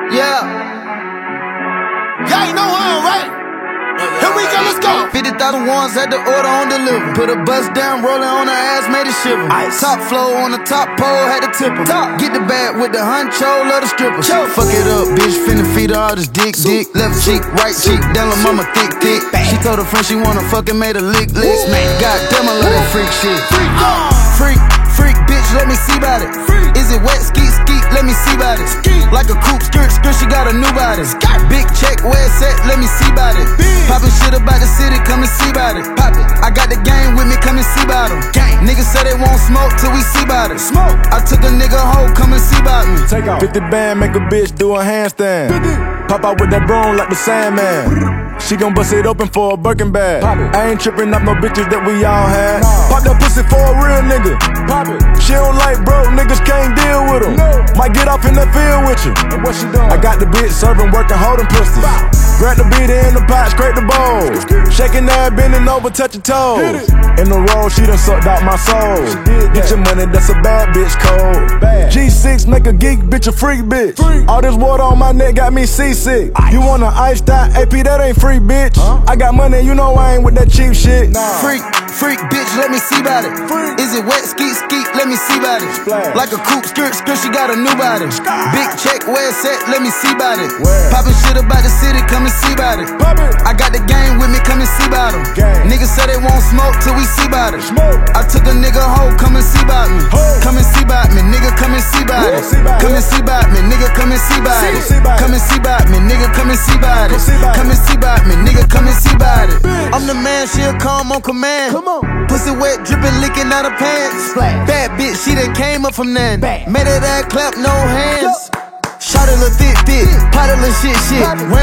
Yeah. Y'all ain't know how, right? Here we go, let's go. 50,000 ones had the order on deliver. Put a bust down, rolling on her ass, made it shiver. Ice. Top flow on the top pole, had to tip her. Get the bag with the huncho, love the stripper. Fuck it up, bitch, finna feed her all this dick. Left cheek, right cheek, down la mama thick. She told her friend she wanna fuck and made a lick. Goddamn, I love that freak shit. Freak, bitch, let me see about it. Is it wet, skeet, let me see about it. Like a coupe, skirt, she got a new body. Big check, where it's at, let me see about it. Poppin' shit about the city, come and see about it. I got the gang with me, come and see about them. Niggas say they won't smoke till we see about it. I took a nigga home, come and see about me. Take off. 50 band, make a bitch do a handstand. Pop out with that broom like the Sandman. She gon' bust it open for a Birkin bag. I ain't trippin' up no bitches that we all had. Pop that pussy for a real nigga. She don't like broke niggas, can't deal with them. Might get off in that field with you. What she doing? I got the bitch serving, working, holding pistols. Grab the beat in the pot, scrape the bowl. Shaking that, bending over, touch your toes. In the roll, she done sucked out my soul. Get your money, that's a bad bitch code. G6 make a geek bitch a freak bitch. All this water on my neck got me seasick. You want an iced out AP, that ain't free, bitch. I got money, you know I ain't with that cheap shit. Freak, bitch, let me see about it. Is it wet, skeet, let me see about it. Like a coupe, skirt, she got a new body. Big check, where it's at, let me see about it. Poppin' shit about the city, come and see about it. I got the gang with me, come and see about them. Niggas say they won't smoke till we see about it. I took a nigga home, come and see about me. Come and see about me, nigga, come and see about it. Come and see about me, nigga, come and see about it. Come and see about me, nigga, come and see about it. Come and see about me, nigga, come and see about it. I'm the man, she'll come on command. Pussy wet, drippin', licking out her pants. Bad bitch, she done came up from nan. Made her that clap, no hands. Shot a little thick, pot a little shit.